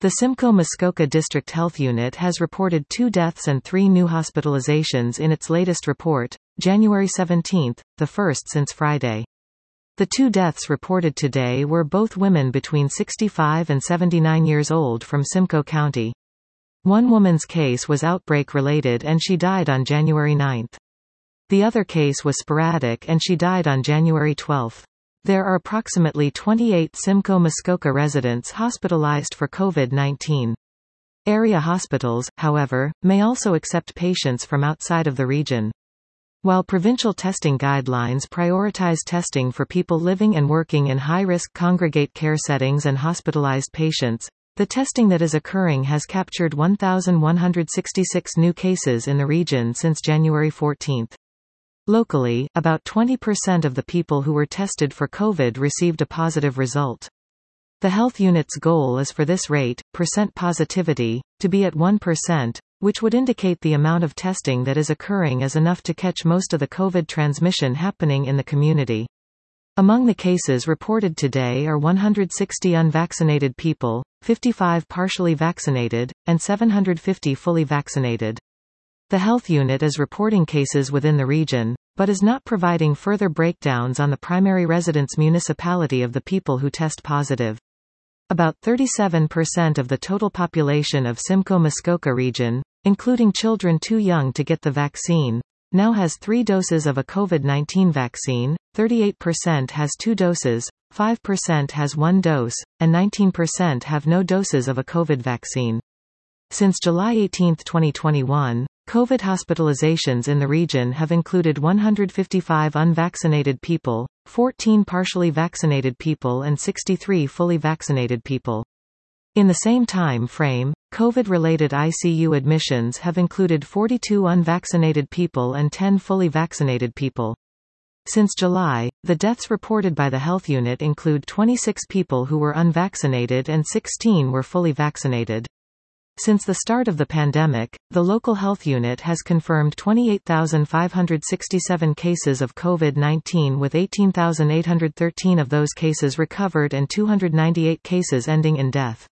The Simcoe Muskoka District Health Unit has reported 2 deaths and 3 new hospitalizations in its latest report, January 17, the first since Friday. The 2 deaths reported today were both women between 65 and 79 years old from Simcoe County. One woman's case was outbreak-related and she died on January 9. The other case was sporadic and she died on January 12. There are approximately 28 Simcoe Muskoka residents hospitalized for COVID-19. Area hospitals, however, may also accept patients from outside of the region. While provincial testing guidelines prioritize testing for people living and working in high-risk congregate care settings and hospitalized patients, the testing that is occurring has captured 1,166 new cases in the region since January 14. Locally, about 20% of the people who were tested for COVID received a positive result. The health unit's goal is for this rate, percent positivity, to be at 1%, which would indicate the amount of testing that is occurring is enough to catch most of the COVID transmission happening in the community. Among the cases reported today are 160 unvaccinated people, 55 partially vaccinated, and 750 fully vaccinated. The health unit is reporting cases within the region, but is not providing further breakdowns on the primary residence municipality of the people who test positive. About 37% of the total population of Simcoe Muskoka region, including children too young to get the vaccine, now has 3 doses of a COVID-19 vaccine, 38% has 2 doses, 5% has 1 dose, and 19% have no doses of a COVID vaccine. Since July 18, 2021, COVID hospitalizations in the region have included 155 unvaccinated people, 14 partially vaccinated people and 63 fully vaccinated people. In the same time frame, COVID-related ICU admissions have included 42 unvaccinated people and 10 fully vaccinated people. Since July, the deaths reported by the health unit include 26 people who were unvaccinated and 16 were fully vaccinated. Since the start of the pandemic, the local health unit has confirmed 28,567 cases of COVID-19 with 18,813 of those cases recovered and 298 cases ending in death.